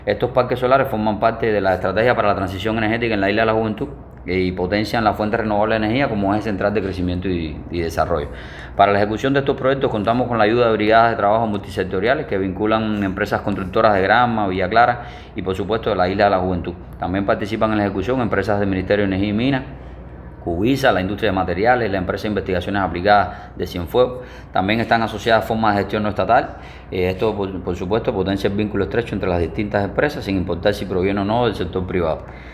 Estos parques solares forman parte de la estrategia para la transición energética en la Isla de la Juventud y potencian las fuentes renovables de energía como eje central de crecimiento y desarrollo. Para la ejecución de estos proyectos contamos con la ayuda de brigadas de trabajo multisectoriales que vinculan empresas constructoras de Granma, Villa Clara y por supuesto de la Isla de la Juventud. También participan en la ejecución empresas del Ministerio de Energía y Minas, Cubisa, la industria de materiales, la empresa de investigaciones aplicadas de Cienfuegos. También están asociadas formas de gestión no estatal. Esto, por supuesto, potencia el vínculo estrecho entre las distintas empresas, sin importar si proviene o no del sector privado.